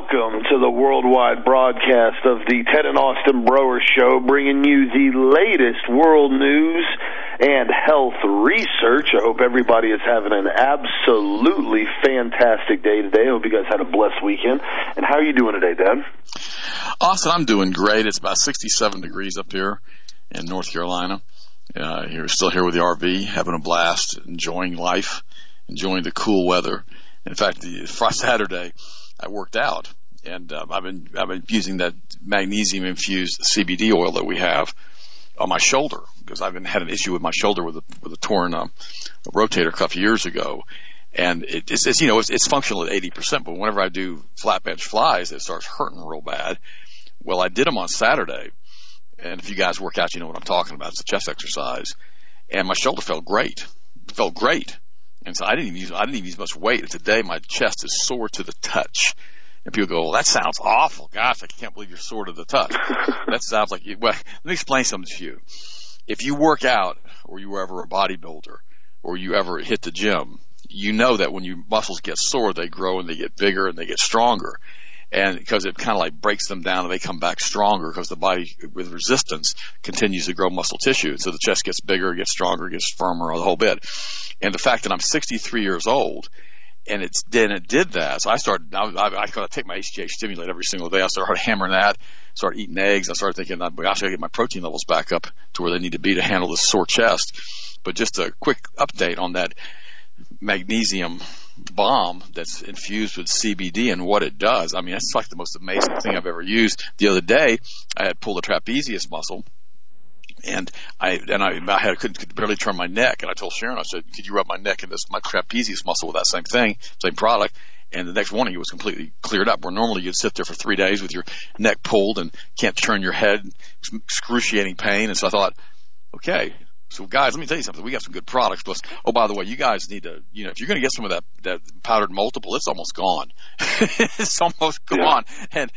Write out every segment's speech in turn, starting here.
welcome to the worldwide broadcast of the Ted and Austin Broer Show, bringing you the latest world news and health research. I hope everybody is having an absolutely fantastic day today. I hope you guys had a blessed weekend. And how are you doing today, Dad? Austin, I'm doing great. It's about 67 degrees up here in North Carolina. You're still here with the RV, having a blast, enjoying life, enjoying the cool weather. In fact, Saturday, I worked out, and I've been using that magnesium-infused CBD oil that we have on my shoulder because I've had an issue with my shoulder with a torn rotator cuff years ago, and it's functional at 80%. But whenever I do flat bench flies, it starts hurting real bad. Well, I did them on Saturday, and if you guys work out, you know what I'm talking about. It's a chest exercise, and my shoulder felt great. And so I didn't even use much weight. And today my chest is sore to the touch. And people go, well, that sounds awful. Gosh, I can't believe you're sore to the touch. That sounds like you. Well, let me explain something to you. If you work out or you were ever a bodybuilder or you ever hit the gym, you know that when your muscles get sore, they grow and they get bigger and they get stronger. And because it kind of like breaks them down and they come back stronger because the body with resistance continues to grow muscle tissue. So the chest gets bigger, gets stronger, gets firmer, the whole bit. And the fact that I'm 63 years old and it did that. So I take my HGH stimulate every single day. I started hammering that, started eating eggs. I started thinking, gosh, I gotta get my protein levels back up to where they need to be to handle this sore chest. But just a quick update on that magnesium balm that's infused with CBD and what it does. I mean, it's like the most amazing thing I've ever used. The other day, I had pulled a trapezius muscle, and I couldn't barely turn my neck. And I told Sharon, I said, "Could you rub my neck and my trapezius muscle with that same thing, same product?" And the next morning, it was completely cleared up. Where normally you'd sit there for 3 days with your neck pulled and can't turn your head, excruciating pain. And so I thought, okay. So, guys, let me tell you something. We got some good products. Plus, oh, by the way, you guys need to, if you're going to get some of that powdered multiple, it's almost gone. It's almost gone. And,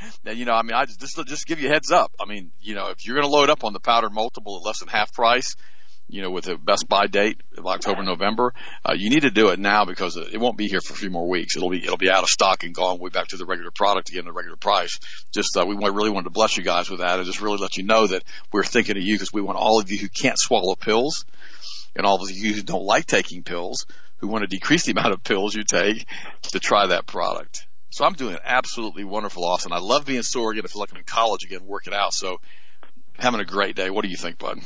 I just give you a heads up. I mean, if you're going to load up on the powdered multiple at less than half price, with a best buy date of October, November, you need to do it now because it won't be here for a few more weeks. It'll be out of stock and gone way back to the regular product again, the regular price. Just we really wanted to bless you guys with that and just really let you know that we're thinking of you because we want all of you who can't swallow pills and all of you who don't like taking pills, who want to decrease the amount of pills you take, to try that product. So I'm doing absolutely wonderful, Austin. I love being sore again. I feel like I'm in college again, working out. So having a great day. What do you think, bud?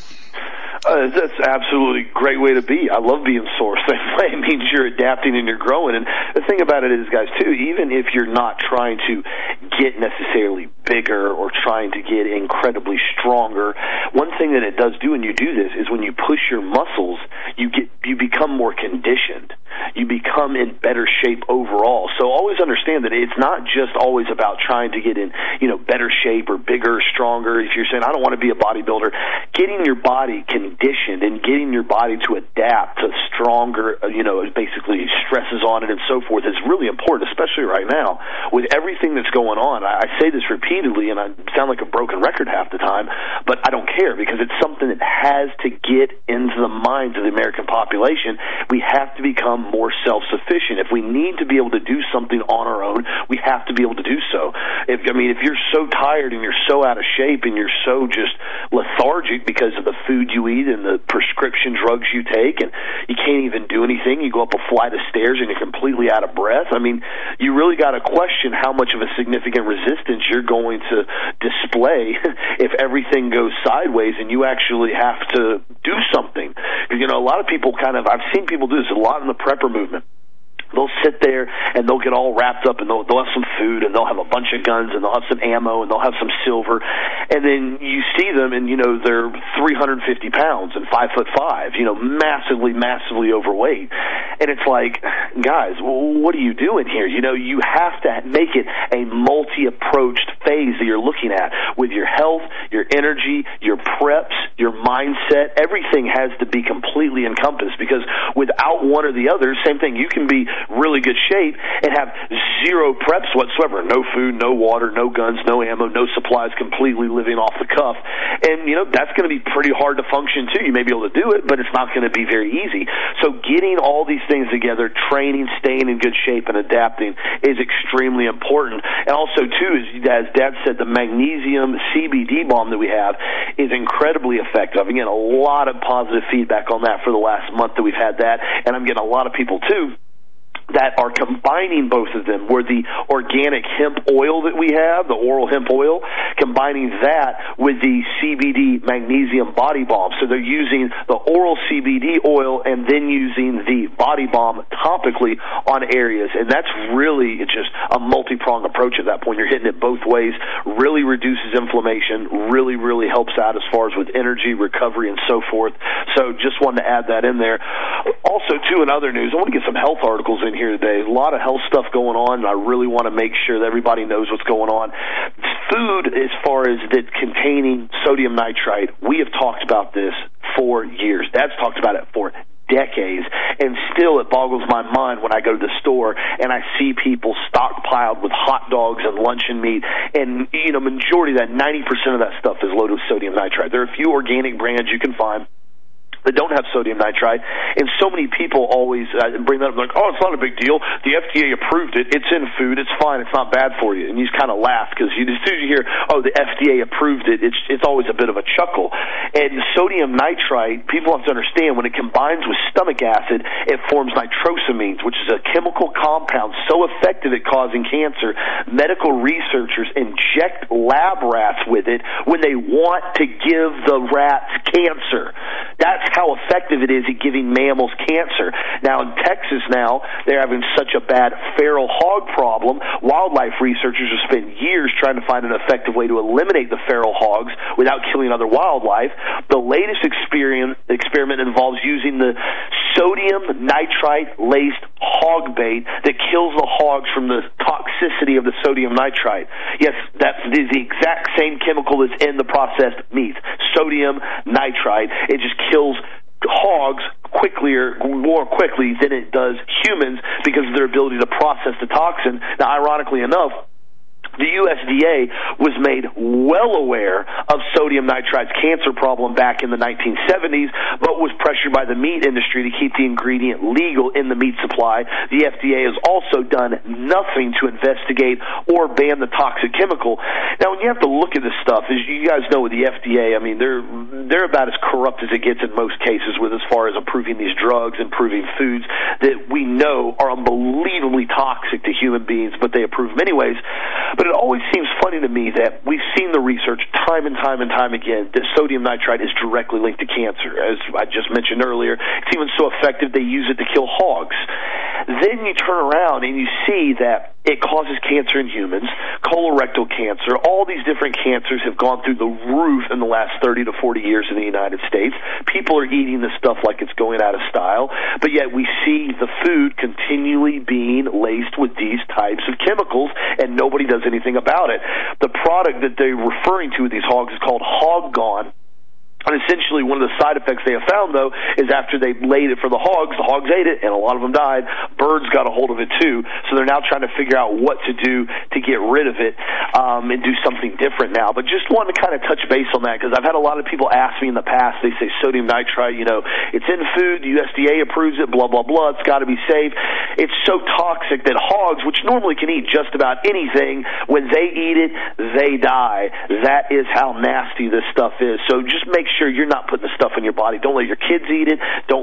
That's absolutely a great way to be. I love being sore. Same way. It means you're adapting and you're growing. And the thing about it is, guys, too, even if you're not trying to get necessarily bigger or trying to get incredibly stronger, one thing that it does do when you do this is when you push your muscles, you become more conditioned. You become in better shape overall. So always understand that it's not just always about trying to get in, better shape or bigger, stronger. If you're saying, I don't want to be a bodybuilder, getting your body conditioned and getting your body to adapt to stronger, basically stresses on it and so forth is really important, especially right now with everything that's going on. I say this repeatedly, and I sound like a broken record half the time, but I don't care because it's something that has to get into the minds of the American population. We have to become more self-sufficient. If we need to be able to do something on our own, we have to be able to do so. If you're so tired and you're so out of shape and you're so just lethargic because of the food you eat and the prescription drugs you take, and you can't even do anything, you go up a flight of stairs and you're completely out of breath, you really got to question how much of a significant resistance you're going to display if everything goes sideways and you actually have to do something. A lot of people I've seen people do this a lot in the prepper movement. They'll sit there and they'll get all wrapped up and they'll have some food and they'll have a bunch of guns and they'll have some ammo and they'll have some silver, and then you see them and they're 350 pounds and 5'5", massively overweight, and it's like, guys, what are you doing here? You have to make it a multi-approached phase that you're looking at with your health, your energy, your preps, your mindset. Everything has to be completely encompassed because without one or the other, same thing, you can be really good shape and have zero preps whatsoever. No food, no water, no guns, no ammo, no supplies, completely living off the cuff. And, that's going to be pretty hard to function, too. You may be able to do it, but it's not going to be very easy. So getting all these things together, training, staying in good shape, and adapting is extremely important. And also, too, as Dad said, the magnesium CBD balm that we have is incredibly effective. Again, a lot of positive feedback on that for the last month that we've had that, and I'm getting a lot of people, too, that are combining both of them, where the organic hemp oil that we have, the oral hemp oil, combining that with the CBD magnesium body balm. So they're using the oral CBD oil and then using the body balm topically on areas. And that's really just a multi-pronged approach at that point. You're hitting it both ways, really reduces inflammation, really, really helps out as far as with energy, recovery, and so forth. So just wanted to add that in there. Also, too, in other news, I want to get some health articles in here today. A lot of health stuff going on, and I really want to make sure that everybody knows what's going on. Food, as far as that containing sodium nitrite, we have talked about this for years. Dad's talked about it for decades, and still it boggles my mind when I go to the store and I see people stockpiled with hot dogs and luncheon meat, and majority of that, 90% of that stuff is loaded with sodium nitrite. There are a few organic brands you can find that don't have sodium nitrite, and so many people always bring that up like, oh, it's not a big deal. The FDA approved it. It's in food. It's fine. It's not bad for you. And you just kind of laugh because as soon as you hear, oh, the FDA approved it, it's always a bit of a chuckle. And sodium nitrite, people have to understand, when it combines with stomach acid, it forms nitrosamines, which is a chemical compound so effective at causing cancer. Medical researchers inject lab rats with it when they want to give the rats cancer. That's how effective it is at giving mammals cancer. Now, in Texas they're having such a bad feral hog problem. Wildlife researchers have spent years trying to find an effective way to eliminate the feral hogs without killing other wildlife. The latest experiment involves using the sodium nitrite-laced hog bait that kills the hogs from the toxicity of the sodium nitrite. Yes, that is the exact same chemical that's in the processed meats, sodium nitrite. It just kills hogs more quickly than it does humans because of their ability to process the toxin. Now, ironically enough, the USDA was made well aware of sodium nitrite's cancer problem back in the 1970s, but was pressured by the meat industry to keep the ingredient legal in the meat supply. The FDA has also done nothing to investigate or ban the toxic chemical. Now, when you have to look at this stuff, as you guys know with the FDA, I mean, they're about as corrupt as it gets in most cases with as far as approving these drugs, improving foods that we know are unbelievably toxic to human beings, but they approve them anyways. But it always seems funny to me that we've seen the research time and time and time again that sodium nitrite is directly linked to cancer. As I just mentioned earlier, it's even so effective they use it to kill hogs. Then you turn around and you see that it causes cancer in humans, colorectal cancer. All these different cancers have gone through the roof in the last 30 to 40 years in the United States. People are eating this stuff like it's going out of style, but yet we see the food continually being laced with these types of chemicals, and nobody does anything about it. The product that they're referring to with these hogs is called Hog Gone. And essentially one of the side effects they have found, though, is after they laid it for the hogs ate it, and a lot of them died. Birds got a hold of it, too. So they're now trying to figure out what to do to get rid of it and do something different now. But just wanted to kind of touch base on that, because I've had a lot of people ask me in the past, they say sodium nitrite, it's in food, the USDA approves it, blah, blah, blah, it's got to be safe. It's so toxic that hogs, which normally can eat just about anything, when they eat it, they die. That is how nasty this stuff is. So just make sure you're not putting the stuff in your body. Don't let your kids eat it.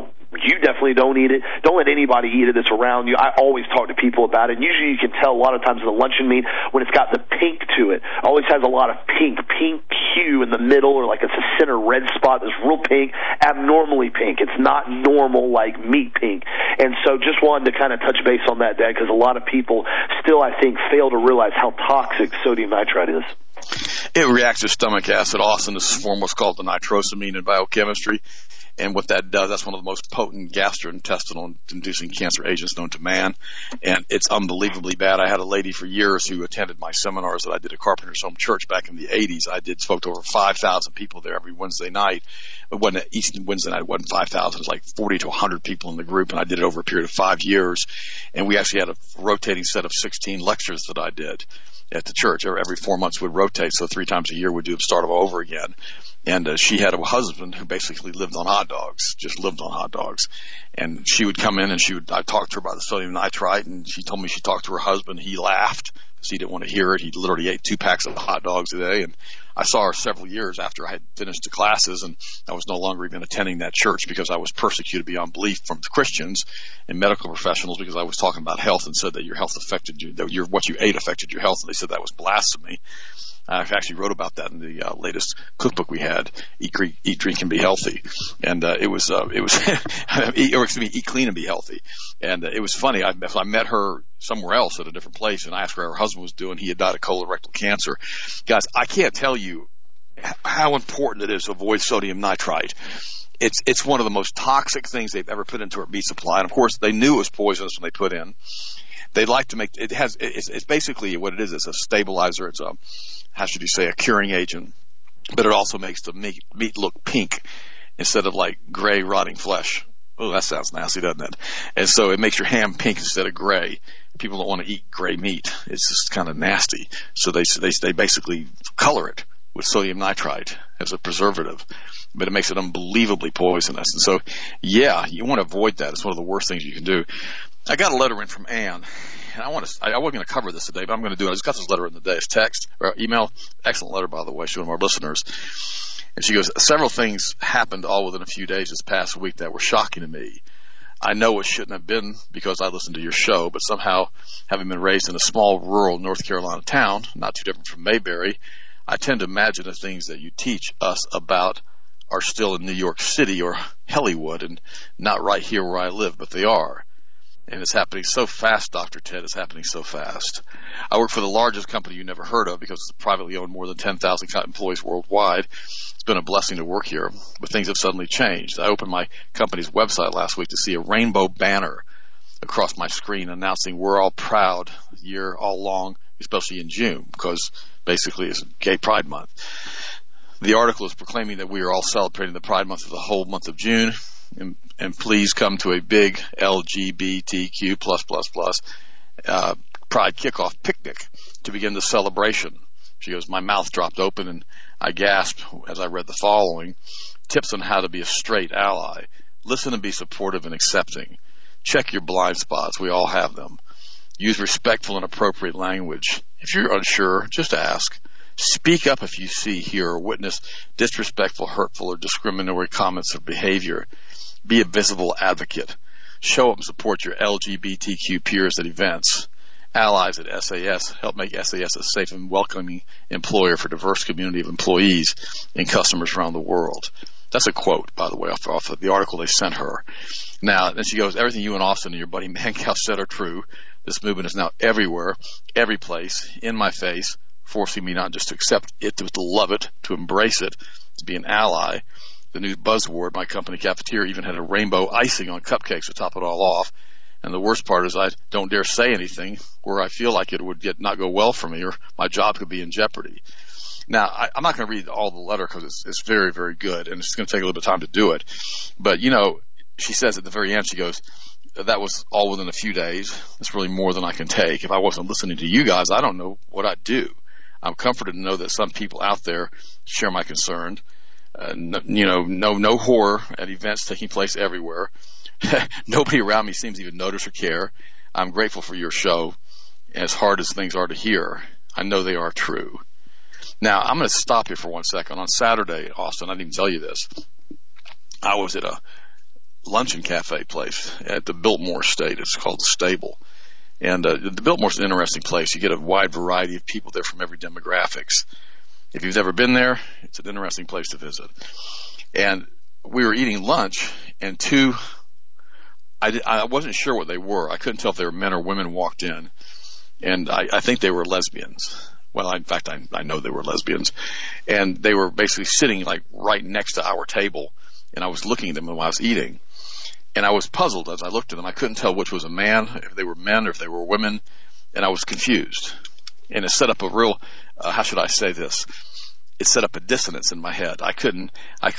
You definitely don't eat it. Don't let anybody eat it that's around you. I always talk to people about it. And usually you can tell a lot of times in the luncheon meat when it's got the pink to it. It always has a lot of pink hue in the middle, or like it's a center red spot that's real pink, abnormally pink. It's not normal like meat pink. And so just wanted to kind of touch base on that, Dad, because a lot of people still, I think, fail to realize how toxic sodium nitrite is. It reacts to stomach acid. Austin, this is form what's called the nitrosamine in biochemistry. And what that does, that's one of the most potent gastrointestinal inducing cancer agents known to man. And it's unbelievably bad. I had a lady for years who attended my seminars that I did at Carpenter's Home Church back in the 80s. Spoke to over 5,000 people there every Wednesday night. Each Wednesday night, it wasn't 5,000. It was like 40 to 100 people in the group. And I did it over a period of 5 years. And we actually had a rotating set of 16 lectures that I did at the church. Every 4 months would rotate. So 3 times a year we'd do the start all over again. And she had a husband who basically lived on hot dogs, just lived on hot dogs. And she would come in and I talked to her about the sodium nitrite, and she told me she talked to her husband. He laughed because he didn't want to hear it. He literally ate 2 packs of hot dogs a day. And I saw her several years after I had finished the classes, and I was no longer even attending that church because I was persecuted beyond belief from the Christians and medical professionals because I was talking about health and said that your health affected you, that what you ate affected your health. And they said that was blasphemy. I actually wrote about that in the latest cookbook we had, Eat, Drink, and Be Healthy. And it was Eat Clean and Be Healthy. And it was funny. I met her somewhere else at a different place, and I asked her how her husband was doing. He had died of colorectal cancer. Guys, I can't tell you how important it is to avoid sodium nitrite. It's one of the most toxic things they've ever put into our meat supply. And of course, they knew it was poisonous when they put in. They like to make it's basically what it is. It's a stabilizer. It's a curing agent, but it also makes the meat look pink instead of like gray rotting flesh. Oh, that sounds nasty, doesn't it? And so it makes your ham pink instead of gray. People don't want to eat gray meat. It's just kind of nasty. So they basically color it with sodium nitrite as a preservative, but it makes it unbelievably poisonous. And so, yeah, you want to avoid that. It's one of the worst things you can do. I got a letter in from Ann, and I wasn't going to cover this today, but I'm going to do it. I just got this letter in the day. It's text or email. Excellent letter, by the way. She's one of our listeners. And she goes, several things happened all within a few days this past week that were shocking to me. I know it shouldn't have been because I listened to your show, but somehow, having been raised in a small rural North Carolina town, not too different from Mayberry, I tend to imagine the things that you teach us about are still in New York City or Hollywood and not right here where I live, but they are. And it's happening so fast, Dr. Ted. It's happening so fast. I work for the largest company you never heard of because it's privately owned, more than 10,000 employees worldwide. It's been a blessing to work here, but things have suddenly changed. I opened my company's website last week to see a rainbow banner across my screen announcing we're all proud year all long, especially in June, because basically it's Gay Pride Month. The article is proclaiming that we are all celebrating the Pride Month for the whole month of June. And please come to a big LGBTQ+++ Pride kickoff picnic to begin the celebration. She goes, my mouth dropped open and I gasped as I read the following. Tips on how to be a straight ally. Listen and be supportive and accepting. Check your blind spots. We all have them. Use respectful and appropriate language. If you're unsure, just ask. Speak up if you see, hear, or witness disrespectful, hurtful, or discriminatory comments or behavior. Be a visible advocate. Show up and support your LGBTQ peers at events. Allies at SAS help make SAS a safe and welcoming employer for a diverse community of employees and customers around the world. That's a quote, by the way, off of the article they sent her. Now, then she goes, everything you and Austin and your buddy Mancow said are true. This movement is now everywhere, every place, in my face, forcing me not just to accept it, but to love it, to embrace it, to be an ally. The new buzzword, my company cafeteria even had a rainbow icing on cupcakes to top it all off. And the worst part is I don't dare say anything where I feel like it would not go well for me or my job could be in jeopardy. Now, I'm not going to read all the letter because it's very, very good, and it's going to take a little bit of time to do it. But, she says at the very end, she goes, that was all within a few days. That's really more than I can take. If I wasn't listening to you guys, I don't know what I'd do. I'm comforted to know that some people out there share my concern. No horror at events taking place everywhere. Nobody around me seems to even notice or care. I'm grateful for your show. As hard as things are to hear, I know they are true. Now, I'm going to stop here for 1 second. On Saturday, Austin, I didn't even tell you this. I was at a luncheon cafe place at the Biltmore Estate. It's called The Stable. And the Biltmore's an interesting place. You get a wide variety of people there from every demographics. If you've never been there, it's an interesting place to visit. And we were eating lunch, and I wasn't sure what they were. I couldn't tell if they were men or women walked in. And I think they were lesbians. Well, in fact, I know they were lesbians. And they were basically sitting like right next to our table. and I was looking at them while I was eating. And I was puzzled as I looked at them. I couldn't tell which was a man, if they were men or if they were women, and I was confused. And it set up a real, how should I say this? It set up a dissonance in my head. I couldn't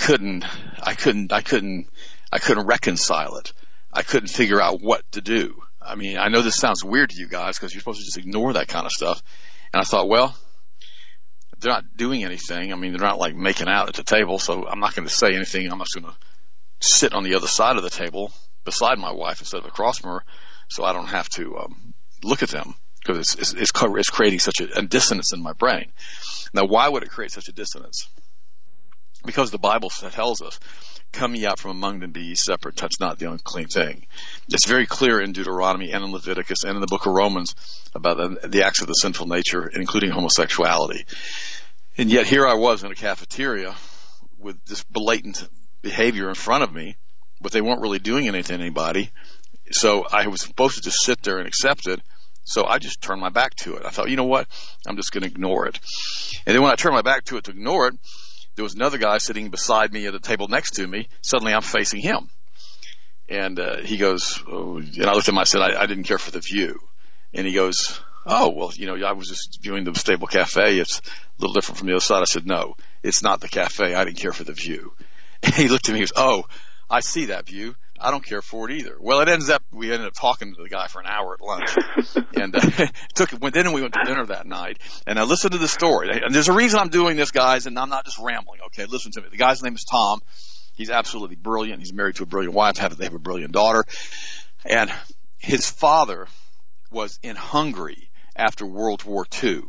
reconcile it. I couldn't figure out what to do. I mean, I know this sounds weird to you guys because you're supposed to just ignore that kind of stuff. And I thought, well, they're not doing anything. I mean, they're not like making out at the table, so I'm not going to say anything. I'm just going to sit on the other side of the table beside my wife instead of across from her, so I don't have to look at them, because it's creating such a dissonance in my brain. Now, why would it create such a dissonance? Because the Bible tells us, "Come ye out from among them, be ye separate, touch not the unclean thing." It's very clear in Deuteronomy and in Leviticus and in the book of Romans about the acts of the sinful nature, including homosexuality. And yet here I was in a cafeteria with this blatant behavior in front of me, but they weren't really doing anything to anybody. So I was supposed to just sit there and accept it. So I just turned my back to it. I thought, you know what? I'm just going to ignore it. And then when I turned my back to it to ignore it, there was another guy sitting beside me at a table next to me. Suddenly I'm facing him. And he goes, oh, and I looked at him, I said, I didn't care for the view. And he goes, oh, well, I was just viewing the Stable Cafe. It's a little different from the other side. I said, no, it's not the cafe. I didn't care for the view. And he looked at me and goes, oh, I see that view. I don't care for it either. Well, we ended up talking to the guy for an hour at lunch. And then we went to dinner that night. And I listened to the story. And there's a reason I'm doing this, guys, and I'm not just rambling, okay? Listen to me. The guy's name is Tom. He's absolutely brilliant. He's married to a brilliant wife. They have a brilliant daughter. And his father was in Hungary after World War II.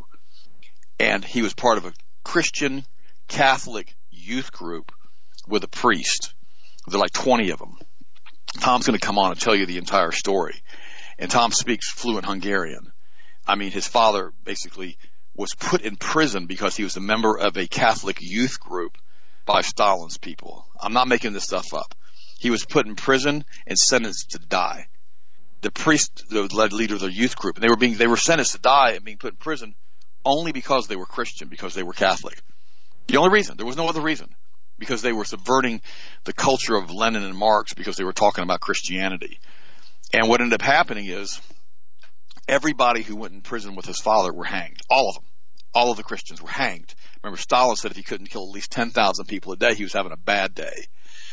And he was part of a Christian Catholic youth group with a priest. There are like 20 of them. Tom's going to come on and tell you the entire story. And Tom speaks fluent Hungarian. I mean, his father basically was put in prison because he was a member of a Catholic youth group by Stalin's people. I'm not making this stuff up. He was put in prison and sentenced to die. The priest, the leader of the youth group, and they were sentenced to die and being put in prison only because they were Christian, because they were Catholic. The only reason. There was no other reason. Because they were subverting the culture of Lenin and Marx, because they were talking about Christianity. And what ended up happening is everybody who went in prison with his father were hanged. All of them. All of the Christians were hanged. Remember, Stalin said if he couldn't kill at least 10,000 people a day, he was having a bad day.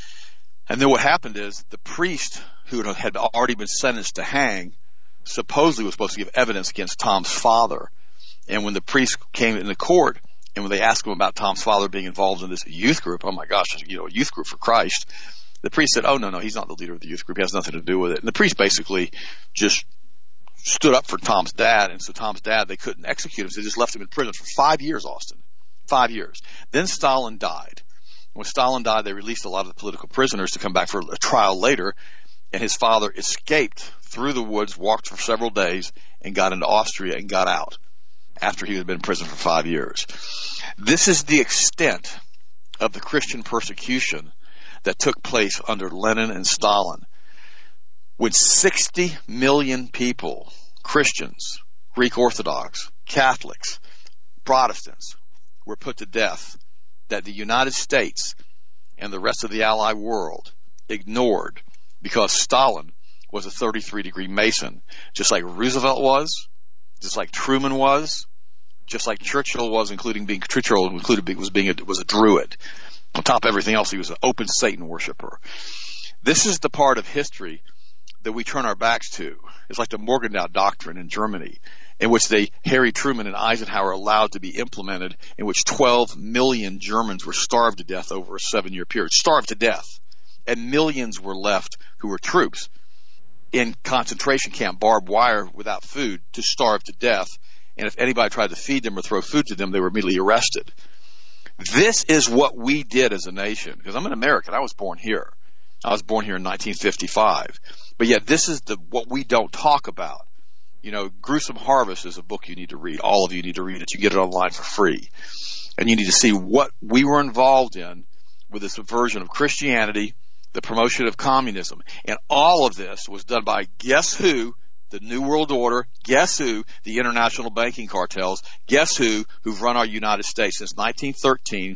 And then what happened is the priest who had already been sentenced to hang supposedly was supposed to give evidence against Tom's father. And when the priest came into court, and when they asked him about Tom's father being involved in this youth group, oh my gosh, a youth group for Christ, the priest said, oh, no, he's not the leader of the youth group. He has nothing to do with it. And the priest basically just stood up for Tom's dad. And so Tom's dad, they couldn't execute him. So they just left him in prison for 5 years, Austin. 5 years. Then Stalin died. When Stalin died, they released a lot of the political prisoners to come back for a trial later. And his father escaped through the woods, walked for several days, and got into Austria and got out after he had been in prison for 5 years. This is the extent of the Christian persecution that took place under Lenin and Stalin. When 60 million people, Christians, Greek Orthodox, Catholics, Protestants, were put to death, that the United States and the rest of the Allied world ignored because Stalin was a 33-degree Mason, just like Roosevelt was, just like Truman was, just like Churchill was, was a Druid. On top of everything else, he was an open Satan worshiper. This is the part of history that we turn our backs to. It's like the Morgenthau Doctrine in Germany, in which Harry Truman and Eisenhower allowed to be implemented, in which 12 million Germans were starved to death over a 7-year period. Starved to death. And millions were left who were troops in concentration camp, barbed wire, without food, to starve to death. And if anybody tried to feed them or throw food to them, they were immediately arrested. This is what we did as a nation. Because I'm an American. I was born here. I was born here in 1955. But yet this is what we don't talk about. Gruesome Harvest is a book you need to read. All of you need to read it. You get it online for free. And you need to see what we were involved in with the subversion of Christianity, the promotion of communism. And all of this was done by, guess who? The New World Order. Guess who? The international banking cartels. Guess who? Who've run our United States since 1913,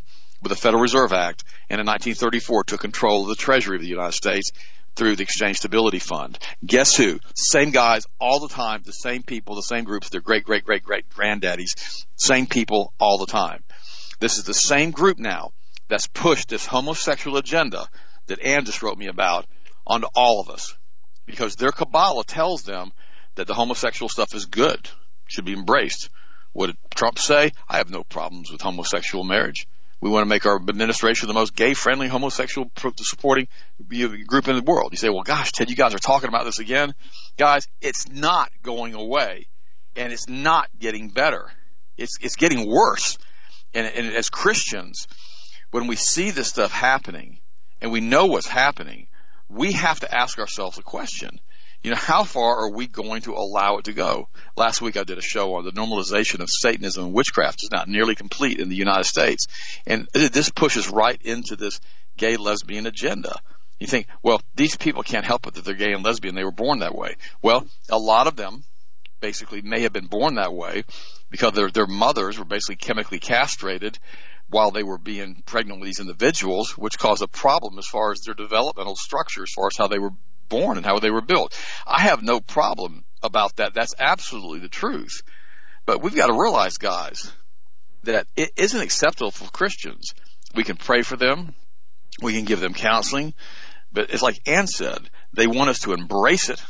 with the Federal Reserve Act, and in 1934 took control of the Treasury of the United States through the Exchange Stability Fund. Guess who? Same guys all the time, the same people, the same groups, their great-great-great-great-granddaddies, same people all the time. This is the same group now that's pushed this homosexual agenda that Ann just wrote me about onto all of us, because their Kabbalah tells them that the homosexual stuff is good, should be embraced. What did Trump say? I have no problems with homosexual marriage. We want to make our administration the most gay-friendly, homosexual-supporting group in the world. You say, well, gosh, Ted, you guys are talking about this again. Guys, it's not going away, and it's not getting better. It's getting worse. And as Christians, when we see this stuff happening, and we know what's happening, we have to ask ourselves a question. How far are we going to allow it to go? Last week I did a show on the normalization of Satanism and witchcraft. It's not nearly complete in the United States. And this pushes right into this gay lesbian agenda. You think, well, these people can't help it that they're gay and lesbian. They were born that way. Well, a lot of them basically may have been born that way because their mothers were basically chemically castrated while they were being pregnant with these individuals, which caused a problem as far as their developmental structure, as far as how they were born and how they were built. I have no problem about that. That's absolutely the truth. But we've got to realize, guys, that it isn't acceptable for Christians. We can pray for them. We can give them counseling. But it's like Ann said, they want us to embrace it,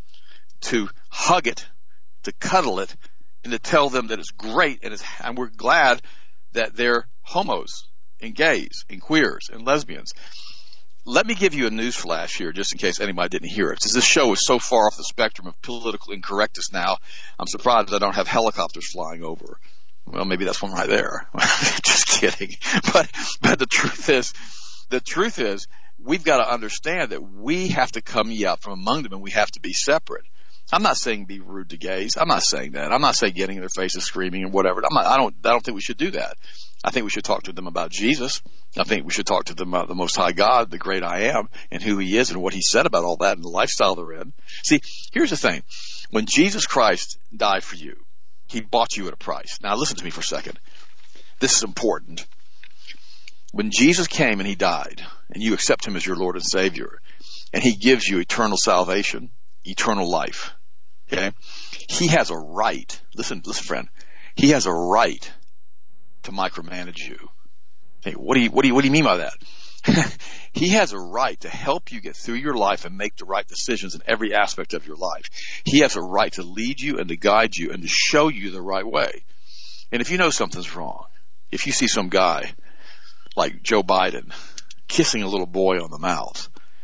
to hug it, to cuddle it, and to tell them that it's great and we're glad that they're homos and gays and queers and lesbians. Let me give you a news flash here, just in case anybody didn't hear it. Since this show is so far off the spectrum of political incorrectness now, I'm surprised I don't have helicopters flying over. Well, maybe that's one right there. Just kidding. But the truth is, we've got to understand that we have to come ye out from among them, and we have to be separate. I'm not saying be rude to gays. I'm not saying that. I'm not saying getting in their faces, screaming, and whatever. I don't think we should do that. I think we should talk to them about Jesus. I think we should talk to them about the Most High God, the great I Am, and who He is and what He said about all that and the lifestyle they're in. See, here's the thing. When Jesus Christ died for you, He bought you at a price. Now listen to me for a second. This is important. When Jesus came and He died, and you accept Him as your Lord and Savior, and He gives you eternal salvation, eternal life, okay? He has a right. Listen, friend. He has a right to micromanage you. Hey, what do you mean by that? He has a right to help you get through your life and make the right decisions in every aspect of your life. He has a right to lead you and to guide you and to show you the right way. And if you know something's wrong, if you see some guy like Joe Biden kissing a little boy on the mouth,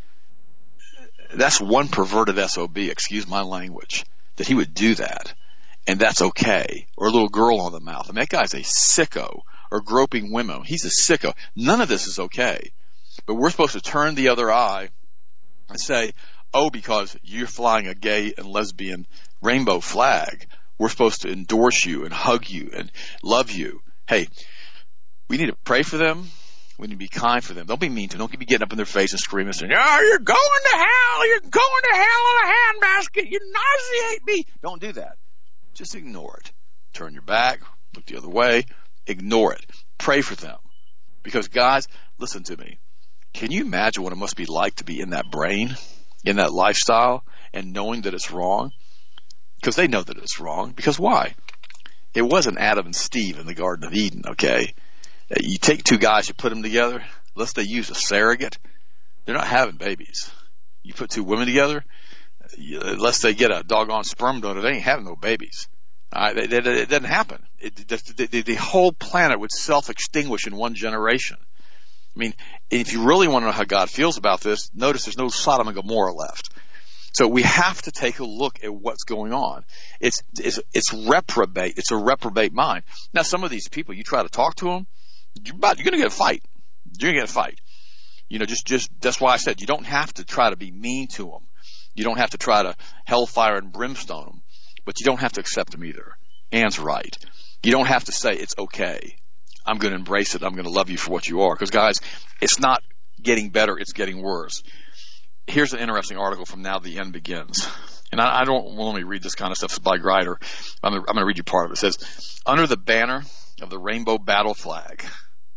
that's one perverted SOB, excuse my language, that he would do that. And that's okay. Or a little girl on the mouth. I mean, that guy's a sicko. Or groping women. He's a sicko. None of this is okay. But we're supposed to turn the other eye and say, oh, because you're flying a gay and lesbian rainbow flag, we're supposed to endorse you and hug you and love you. Hey, we need to pray for them. We need to be kind for them. Don't be mean to them. Don't be getting up in their face and screaming and saying, oh, you're going to hell. You're going to hell in a handbasket. You nauseate me. Don't do that. Just ignore it. Turn your back. Look the other way. Ignore it. Pray for them. Because, guys, listen to me. Can you imagine what it must be like to be in that brain, in that lifestyle, and knowing that it's wrong? Because they know that it's wrong. Because why? It wasn't Adam and Steve in the Garden of Eden, okay? You take two guys, you put them together, unless they use a surrogate, they're not having babies. You put two women together, unless they get a doggone sperm donor, they ain't having no babies. It doesn't happen. The whole planet would self-extinguish in one generation. I mean, if you really want to know how God feels about this, notice there's no Sodom and Gomorrah left. So we have to take a look at what's going on. It's reprobate. It's a reprobate mind. Now, some of these people, you try to talk to them, you're going to get a fight. You're going to get a fight. You know, just that's why I said you don't have to try to be mean to them. You don't have to try to hellfire and brimstone them. But you don't have to accept them either. Ann's right. You don't have to say it's okay. I'm going to embrace it. I'm going to love you for what you are. Because, guys, it's not getting better. It's getting worse. Here's an interesting article from Now the End Begins. And I don't want me to read this kind of stuff. It's by Greider. I'm going to read you part of it. It says, under the banner of the rainbow battle flag,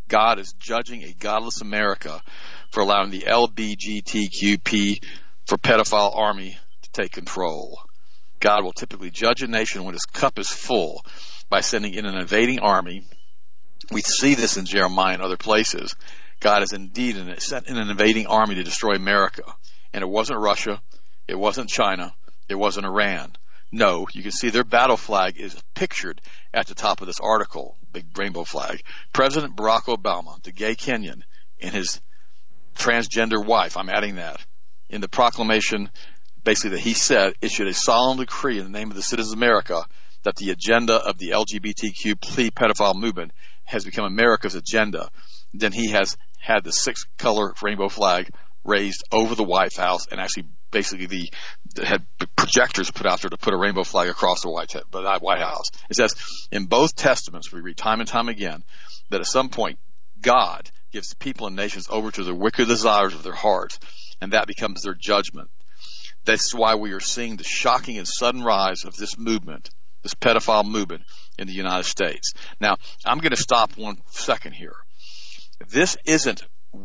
God is judging a godless America for allowing the LBGTQP for pedophile army to take control. God will typically judge a nation when his cup is full by sending in an invading army. We see this in Jeremiah and other places. God is indeed sent in an invading army to destroy America. And it wasn't Russia. It wasn't China. It wasn't Iran. No, you can see their battle flag is pictured at the top of this article, big rainbow flag. President Barack Obama, the gay Kenyan, and his transgender wife, I'm adding that, in the proclamation, basically that he said, issued a solemn decree in the name of the citizens of America that the agenda of the LGBTQ pedophile movement has become America's agenda. Then he has had the 6-color rainbow flag raised over the White House, and actually basically had projectors put out there to put a rainbow flag across the White House. It says, in both testaments, we read time and time again, that at some point, God gives people and nations over to the wicked desires of their hearts, and that becomes their judgment. That's why we are seeing the shocking and sudden rise of this movement, this pedophile movement in the United States. Now, I'm going to stop 1 second here. This hasn't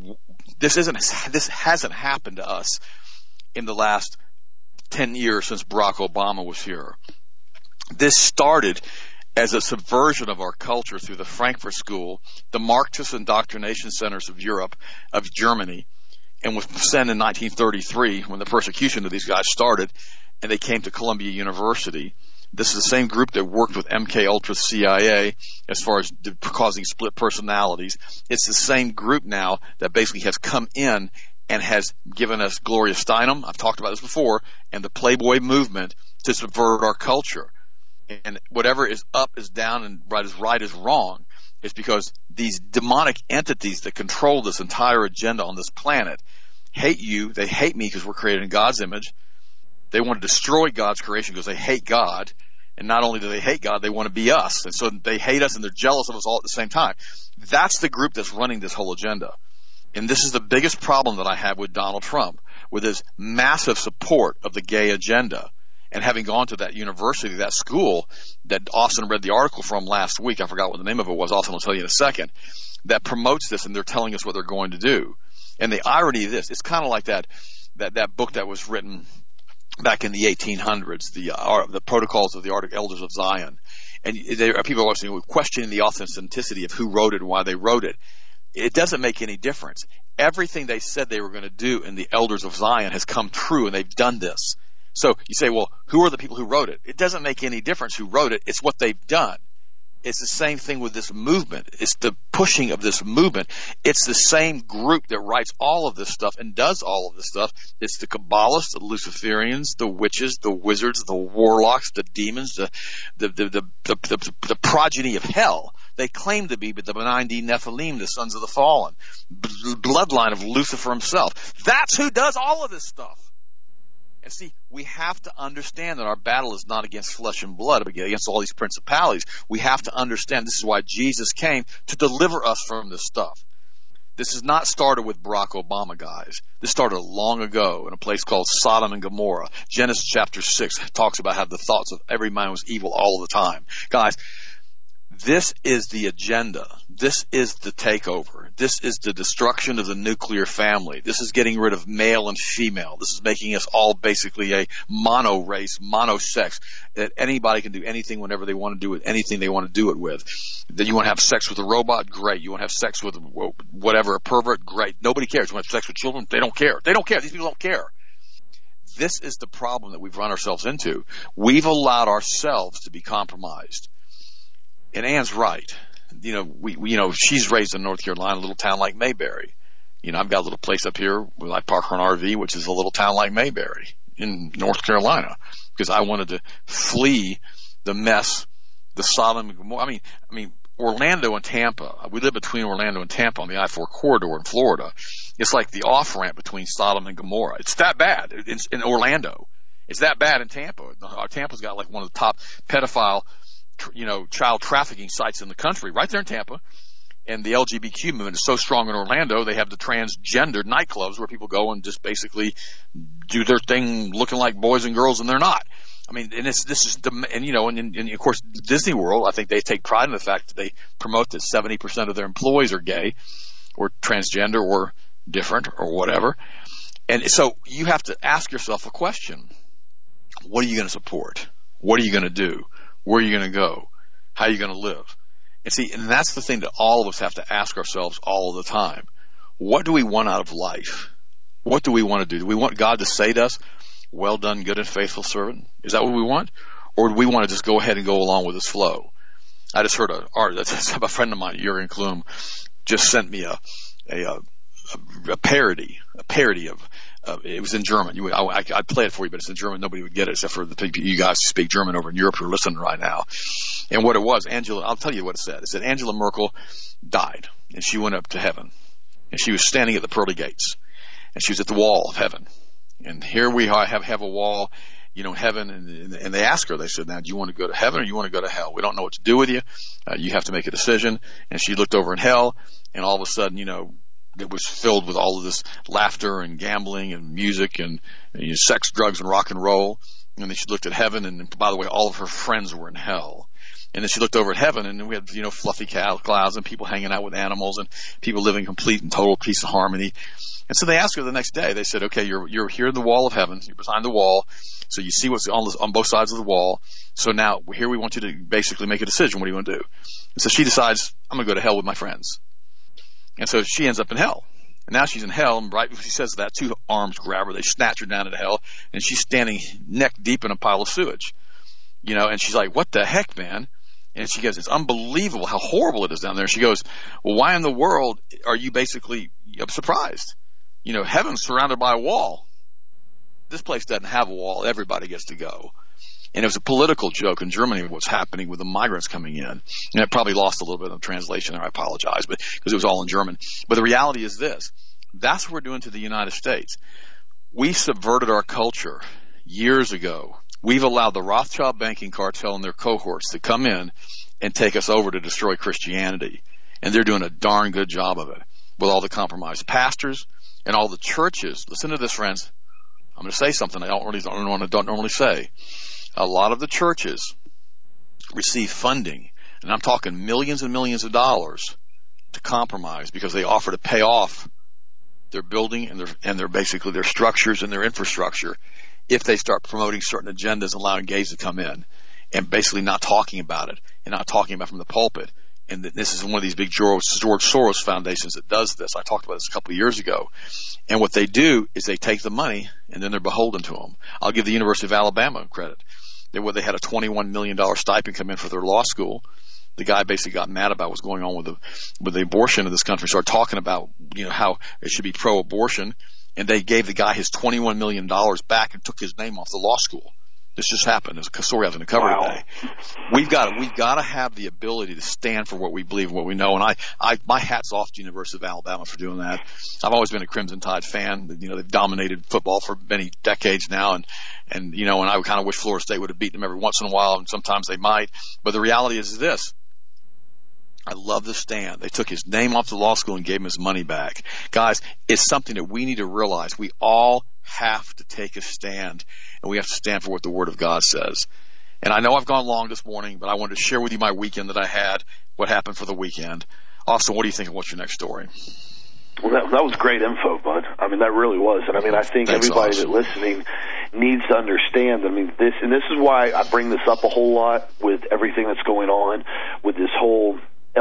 happened to us in the last 10 years since Barack Obama was here. This started as a subversion of our culture through the Frankfurt School, the Marxist indoctrination centers of Europe, of Germany, and was sent in 1933 when the persecution of these guys started, and they came to Columbia University. This is the same group that worked with MK Ultra CIA as far as causing split personalities. It's the same group now that basically has come in and has given us Gloria Steinem, I've talked about this before, and the Playboy movement to subvert our culture. And whatever is up is down and right is wrong. It's because these demonic entities that control this entire agenda on this planet hate you. They hate me because we're created in God's image. They want to destroy God's creation because they hate God. And not only do they hate God, they want to be us. And so they hate us and they're jealous of us all at the same time. That's the group that's running this whole agenda. And this is the biggest problem that I have with Donald Trump, with his massive support of the gay agenda. And having gone to that university, that school that Austin read the article from last week, I forgot what the name of it was, Austin will tell you in a second, that promotes this, and they're telling us what they're going to do. And the irony of this, it's kind of like that book that was written back in the 1800s, the Protocols of the Elders of Zion. And people are questioning the authenticity of who wrote it and why they wrote it. It doesn't make any difference. Everything they said they were going to do in the Elders of Zion has come true, and they've done this. So you say, well, who are the people who wrote it? It doesn't make any difference who wrote it. It's what they've done. It's the same thing with this movement. It's the pushing of this movement. It's the same group that writes all of this stuff and does all of this stuff. It's the Kabbalists, the Luciferians, the witches, the wizards, the warlocks, the demons, the progeny of hell. They claim to be, but the benign Nephilim, the sons of the fallen, bloodline of Lucifer himself. That's who does all of this stuff. And see, we have to understand that our battle is not against flesh and blood, but against all these principalities. We have to understand this is why Jesus came, to deliver us from this stuff. This has not started with Barack Obama, guys. This started long ago in a place called Sodom and Gomorrah. Genesis chapter 6 talks about how the thoughts of every man was evil all of the time. Guys, this is the agenda. This is the takeover. This is the destruction of the nuclear family. This is getting rid of male and female. This is making us all basically a mono race, mono sex, that anybody can do anything whenever they want to do it, anything they want to do it with. That you want to have sex with a robot? Great. You want to have sex with whatever, a pervert? Great. Nobody cares. You want to have sex with children? They don't care. They don't care. These people don't care. This is the problem that we've run ourselves into. We've allowed ourselves to be compromised. And Ann's right. She's raised in North Carolina, a little town like Mayberry. I've got a little place up here where I park her an RV, which is a little town like Mayberry in North Carolina, because I wanted to flee the mess, the Sodom and Gomorrah. I mean, Orlando and Tampa. We live between Orlando and Tampa on the I-4 corridor in Florida. It's like the off-ramp between Sodom and Gomorrah. It's that bad in Orlando. It's that bad in Tampa. Tampa's got like one of the top pedophile child trafficking sites in the country, right there in Tampa. And the LGBTQ movement is so strong in Orlando, they have the transgendered nightclubs where people go and just basically do their thing looking like boys and girls, and they're not. I mean, and and of course, Disney World, I think they take pride in the fact that they promote that 70% of their employees are gay or transgender or different or whatever. And so you have to ask yourself a question. What are you going to support? What are you going to do? Where are you going to go? How are you going to live? And see, and that's the thing that all of us have to ask ourselves all of the time. What do we want out of life? What do we want to do? Do we want God to say to us, well done, good and faithful servant? Is that what we want? Or do we want to just go ahead and go along with this flow? I just heard a friend of mine, Jurgen Klum, just sent me a parody of, it was in German. I'd play it for you, but it's in German. Nobody would get it except for the people, you guys who speak German over in Europe who are listening right now. And what it was, I'll tell you what it said. It said Angela Merkel died, and she went up to heaven. And she was standing at the pearly gates, and she was at the wall of heaven. And here we have a wall, heaven, and they asked her, they said, now, do you want to go to heaven or you want to go to hell? We don't know what to do with you. You have to make a decision. And she looked over in hell, and all of a sudden, it was filled with all of this laughter and gambling and music and sex, drugs, and rock and roll. And then she looked at heaven, and by the way, all of her friends were in hell. And then she looked over at heaven, and we had, fluffy clouds and people hanging out with animals and people living complete and total peace and harmony. And so they asked her the next day, they said, okay, you're here in the wall of heaven, you're behind the wall, so you see what's on both sides of the wall. So now, here we want you to basically make a decision. What do you want to do? And so she decides, I'm going to go to hell with my friends. And so she ends up in hell. And now she's in hell, and right before she says that, two arms grab her, they snatch her down into hell, and she's standing neck deep in a pile of sewage. And she's like, what the heck, man? And she goes, it's unbelievable how horrible it is down there. She goes, well, why in the world are you basically surprised? Heaven's surrounded by a wall. This place doesn't have a wall. Everybody gets to go. And it was a political joke in Germany what's happening with the migrants coming in. And it probably lost a little bit of translation there. I apologize, but because it was all in German. But the reality is this. That's what we're doing to the United States. We subverted our culture years ago. We've allowed the Rothschild banking cartel and their cohorts to come in and take us over to destroy Christianity. And they're doing a darn good job of it with all the compromised pastors and all the churches. Listen to this, friends. I'm going to say something I don't normally say. A lot of the churches receive funding, and I'm talking millions and millions of dollars, to compromise because they offer to pay off their building and their basically their structures and their infrastructure if they start promoting certain agendas and allowing gays to come in, and basically not talking about it and not talking about it from the pulpit. And this is one of these big George Soros foundations that does this. I talked about this a couple of years ago. And what they do is they take the money and then they're beholden to them. I'll give the University of Alabama credit. They had a $21 million stipend come in for their law school. The guy basically got mad about what's going on with the abortion in this country, started talking about how it should be pro-abortion. And they gave the guy his $21 million back and took his name off the law school. This just happened. There's a story on the cover today. We've got to have the ability to stand for what we believe and what we know. And my hat's off to University of Alabama for doing that. I've always been a Crimson Tide fan. They've dominated football for many decades now. And I kind of wish Florida State would have beaten them every once in a while, and sometimes they might. But the reality is this. I love the stand. They took his name off the law school and gave him his money back. Guys, it's something that we need to realize. We all have to take a stand, and we have to stand for what the Word of God says. And I know I've gone long this morning, but I wanted to share with you my weekend that I had, what happened for the weekend. Austin, what do you think of what's your next story? Well, that was great info, Bud. I mean, that really was. And I think Thanks, everybody Austin. that's listening needs to understand. This is why I bring this up a whole lot with everything that's going on with this whole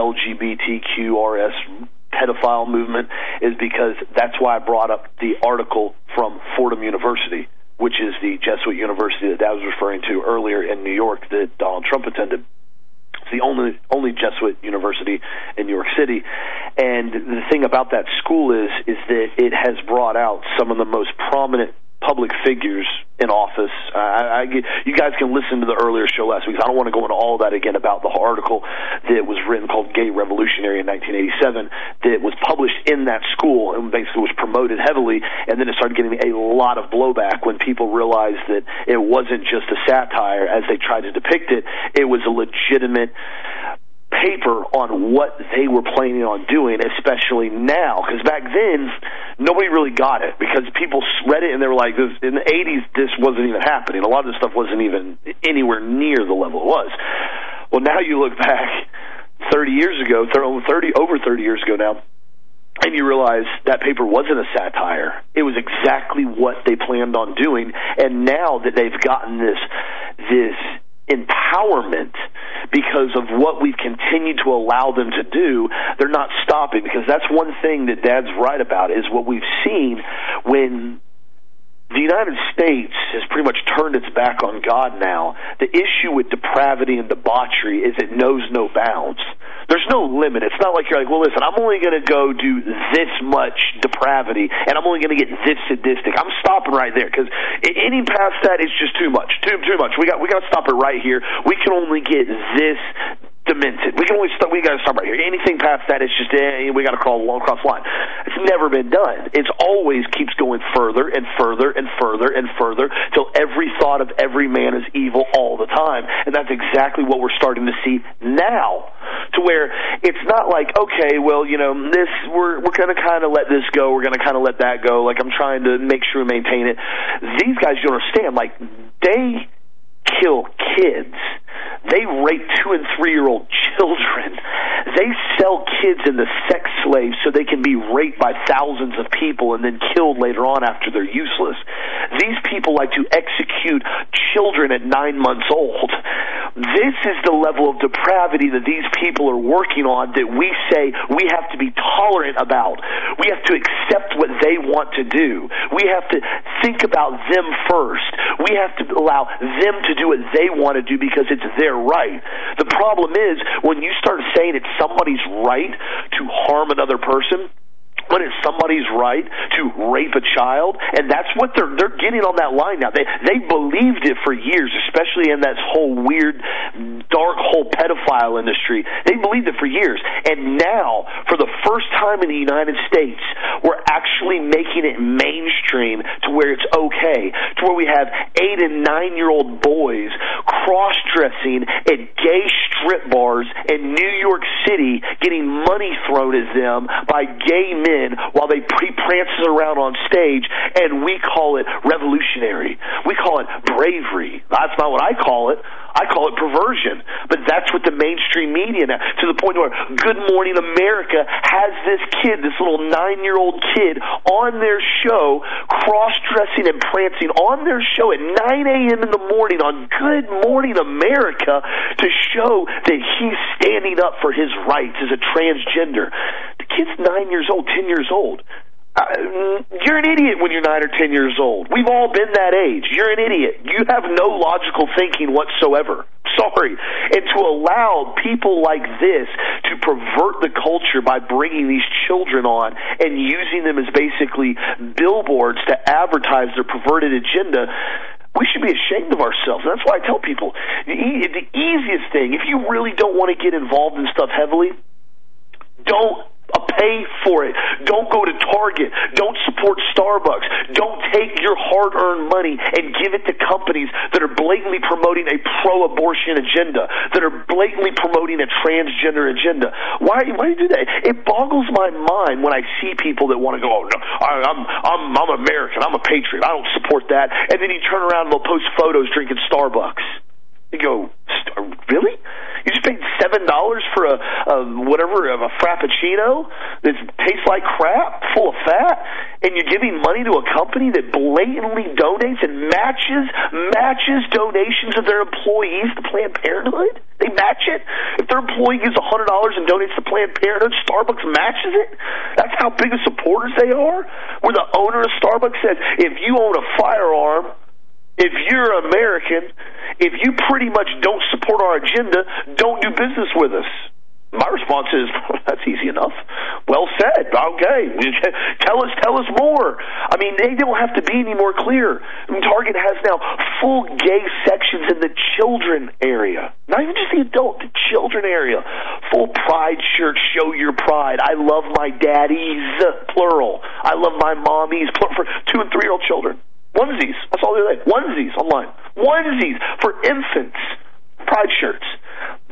LGBTQRS pedophile movement, is because that's why I brought up the article from Fordham University, which is the Jesuit university that Dad was referring to earlier in New York that Donald Trump attended. It's the only Jesuit university in New York City. And the thing about that school is that it has brought out some of the most prominent public figures in office. You guys can listen to the earlier show last week. I don't want to go into all of that again about the article that was written called Gay Revolutionary in 1987 that was published in that school and basically was promoted heavily, and then it started getting a lot of blowback when people realized that it wasn't just a satire as they tried to depict it. It was a legitimate paper on what they were planning on doing, especially now. Because back then, nobody really got it, because people read it and they were like, in the 80s, this wasn't even happening. A lot of this stuff wasn't even anywhere near the level it was. Well, now you look back 30 years ago, over 30 years ago now, and you realize that paper wasn't a satire. It was exactly what they planned on doing. And now that they've gotten this empowerment because of what we've continued to allow them to do, they're not stopping. Because that's one thing that Dad's right about, is what we've seen when the United States has pretty much turned its back on God now. The issue with depravity and debauchery is it knows no bounds. There's no limit. It's not like you're like, well, listen, I'm only going to go do this much depravity, and I'm only going to get this sadistic. I'm stopping right there, because any past that is just too much. Too much. We got to stop it right here. We can only get this demented. We got to stop right here. Anything past that is just, we got to crawl along across the line. It's never been done. It's always keeps going further and further and further and further till every thought of every man is evil all the time. And that's exactly what we're starting to see now, to where it's not like, okay, well, this, we're going to kind of let this go. We're going to kind of let that go. Like, I'm trying to make sure we maintain it. These guys, you understand, like, they kill kids. They rape 2- and 3-year-old children. They sell kids into sex slaves so they can be raped by thousands of people and then killed later on after they're useless. These people like to execute children at 9 months old. This is the level of depravity that these people are working on, that we say we have to be tolerant about. We have to accept what they want to do. We have to think about them first. We have to allow them to do what they want to do because it's their right. The problem is, when you start saying it's somebody's right to harm another person, when it's somebody's right to rape a child, and that's what they're getting on that line now. They believed it for years, especially in that whole weird, dark hole pedophile industry. They believed it for years. And now, for the first time in the United States, we're actually making it mainstream to where it's okay, to where we have 8- and 9-year-old boys cross-dressing at gay strip bars in New York City, getting money thrown at them by gay men while they prances around on stage, and we call it revolutionary. We call it bravery. That's not what I call it. I call it perversion. But that's what the mainstream media now, to the point where Good Morning America has this kid, this little 9-year-old kid, on their show, cross-dressing and prancing on their show at 9 a.m. in the morning on Good Morning America to show that he's standing up for his rights as a transgender. The kid's 9 years old, 10 years old. You're an idiot when you're 9 or 10 years old. We've all been that age. You're an idiot. You have no logical thinking whatsoever. Sorry. And to allow people like this to pervert the culture by bringing these children on and using them as basically billboards to advertise their perverted agenda, we should be ashamed of ourselves. And that's why I tell people, the easiest thing, if you really don't want to get involved in stuff heavily, don't pay for it. Don't go to Target. Don't support Starbucks. Don't take your hard-earned money and give it to companies that are blatantly promoting a pro-abortion agenda, that are blatantly promoting a transgender agenda. Why do you do that? It boggles my mind when I see people that want to go, oh, no, I'm American. I'm a patriot. I don't support that. And then you turn around and they'll post photos drinking Starbucks. You go, really? You just paid $7 for a frappuccino that tastes like crap, full of fat, and you're giving money to a company that blatantly donates and matches donations of their employees to Planned Parenthood? They match it. If their employee gives $100 and donates to Planned Parenthood, Starbucks matches it. That's how big of supporters they are. Where the owner of Starbucks says, if you own a firearm, if you're American, if you pretty much don't support our agenda, don't do business with us. My response is, that's easy enough. Well said. Okay. Tell us more. I mean, they don't have to be any more clear. I mean, Target has now full gay sections in the children area. Not even just the adult, the children area. Full pride shirts, show your pride. I love my daddies, plural. I love my mommies, plural, for 2- and 3-year-old children. Onesies. That's all they're like. Onesies online. Onesies for infants. Pride shirts.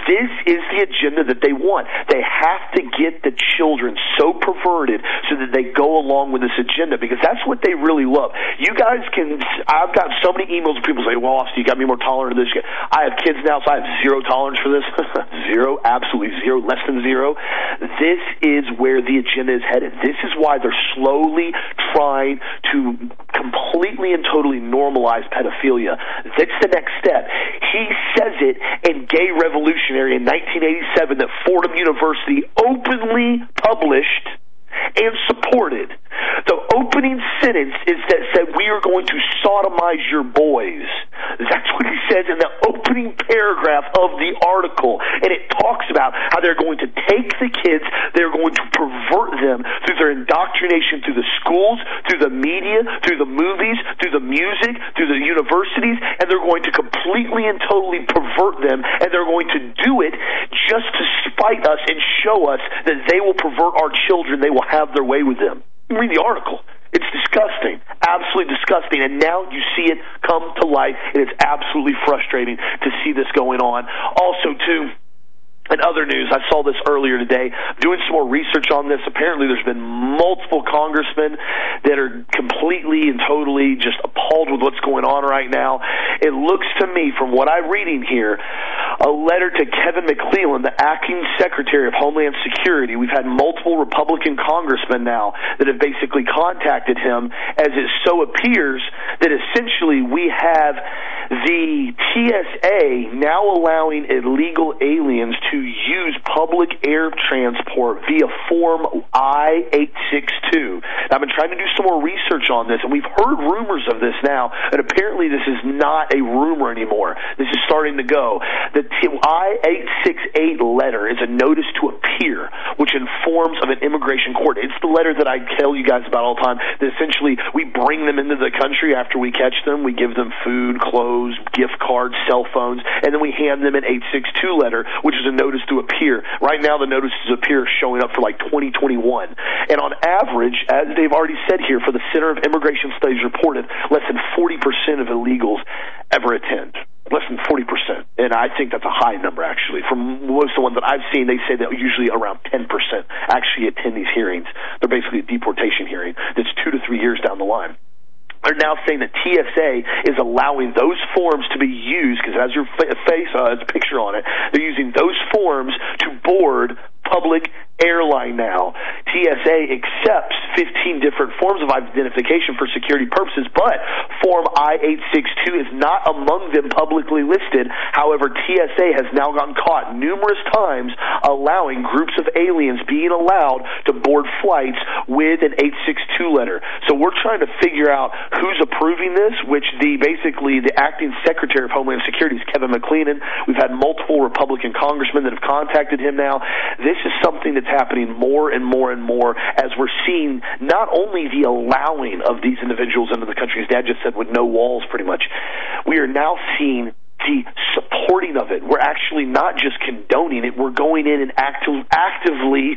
This is the agenda that they want. They have to get the children so perverted so that they go along with this agenda, because that's what they really love. You guys I've got so many emails where people say, well, Austin, you got me more tolerant of this. I have kids now, so I have zero tolerance for this. Zero, absolutely zero, less than zero. This is where the agenda is headed. This is why they're slowly trying to completely and totally normalize pedophilia. That's the next step. He says it in Gay Revolutionary in 1987 that Fordham University openly published and supported. The opening sentence is that said, we are going to sodomize your boys. That's what he says in the opening paragraph of the article. And it talks about how they're going to take the kids, they're going to pervert them through their indoctrination through the schools, through the media, through the movies, through the music, through the universities, and they're going to completely and totally pervert them, and they're going to do it just to spite us and show us that they will pervert our children, they will have their way with them. Read the article. It's disgusting, absolutely disgusting, and now you see it come to light, and it's absolutely frustrating to see this going on. Also, too, in other news, I saw this earlier today, doing some more research on this. Apparently there's been multiple congressmen that are completely and totally just appalled with what's going on right now. It looks to me, from what I'm reading here, a letter to Kevin McClellan, the acting Secretary of Homeland Security. We've had multiple Republican congressmen now that have basically contacted him, as it so appears that essentially we have the TSA now allowing illegal aliens to use public air transport via Form I-862. I've been trying to do some more research on this, and we've heard rumors of this now, and apparently this is not a rumor anymore. This is starting to go. The I-868 letter is a notice to appear, which informs of an immigration court. It's the letter that I tell you guys about all the time, that essentially we bring them into the country after we catch them. We give them food, clothes, gift cards, cell phones, and then we hand them an 862 letter, which is a notice to appear. Right now, the notices to appear are showing up for like 2021. And on average, as they've already said here, for the Center of Immigration Studies reported, less than 40% of illegals ever attend. Less than 40%. And I think that's a high number, actually. From most of the ones that I've seen, they say that usually around 10% actually attend these hearings. They're basically a deportation hearing that's 2 to 3 years down the line. They're now saying that TSA is allowing those forms to be used, because it has your face, has a picture on it. They're using those forms to board public airline now. TSA accepts 15 different forms of identification for security purposes, but Form I-862 is not among them publicly listed. However, TSA has now gotten caught numerous times allowing groups of aliens being allowed to board flights with an 862 letter. So we're trying to figure out who's approving this, which basically the acting Secretary of Homeland Security is Kevin McClellan. We've had multiple Republican congressmen that have contacted him now. This is something that's happening more and more and more as we're seeing not only the allowing of these individuals into the country, as Dad just said, with no walls pretty much. We are now seeing the supporting of it. We're actually not just condoning it, we're going in and actively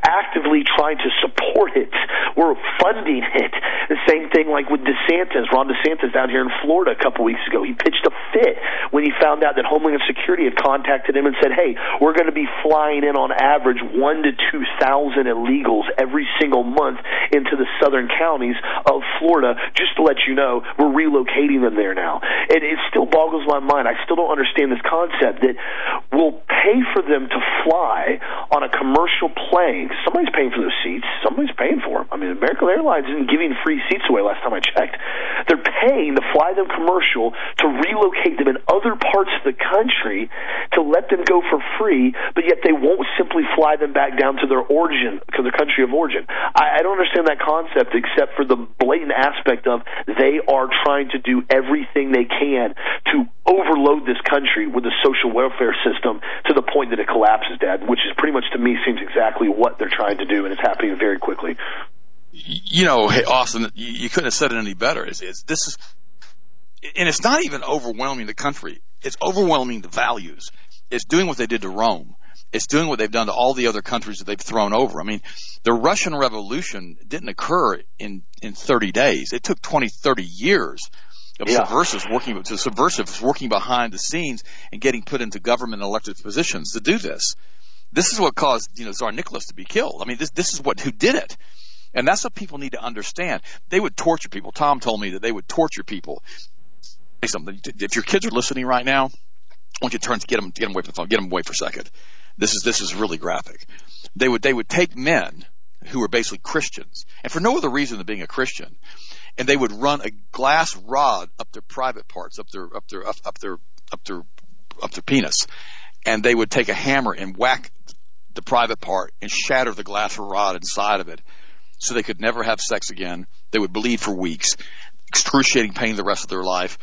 trying to support it. We're funding it. The same thing like with DeSantis, Ron DeSantis down here in Florida a couple weeks ago. He pitched a fit when he found out that Homeland Security had contacted him and said, hey, we're going to be flying in on average 1,000 to 2,000 illegals every single month into the southern counties of Florida. Just to let you know, we're relocating them there now. And it still boggles my mind. I still don't understand this concept that we'll pay for them to fly on a commercial plane. Somebody's paying for those seats. Somebody's paying for them. I mean, American Airlines isn't giving free seats away last time I checked. They're paying to fly them commercial to relocate them in other parts of the country to let them go for free, but yet they won't simply fly them back down to their origin, to their country of origin. I don't understand that concept except for the blatant aspect of they are trying to do everything they can to overload this country with the social welfare system to the point that it collapses, Dad, which is pretty much, to me, seems exactly what they're trying to do, and it's happening very quickly. You know, hey, Austin, you couldn't have said it any better. And it's not even overwhelming the country. It's overwhelming the values. It's doing what they did to Rome. It's doing what they've done to all the other countries that they've thrown over. I mean, the Russian Revolution didn't occur in 30 days. It took 20, 30 years of subversives working behind the scenes and getting put into government and elected positions to do this. This is what caused, Tsar Nicholas to be killed. I mean, this is who did it. And that's what people need to understand. They would torture people. Tom told me that they would torture people. Say something. If your kids are listening right now, I want you to get them away from the phone. Get them away for a second. This is really graphic. They would take men who were basically Christians, and for no other reason than being a Christian, and they would run a glass rod up their private parts, up their penis, and they would take a hammer and whack the private part and shatter the glass rod inside of it, so they could never have sex again. They would bleed for weeks, excruciating pain the rest of their life,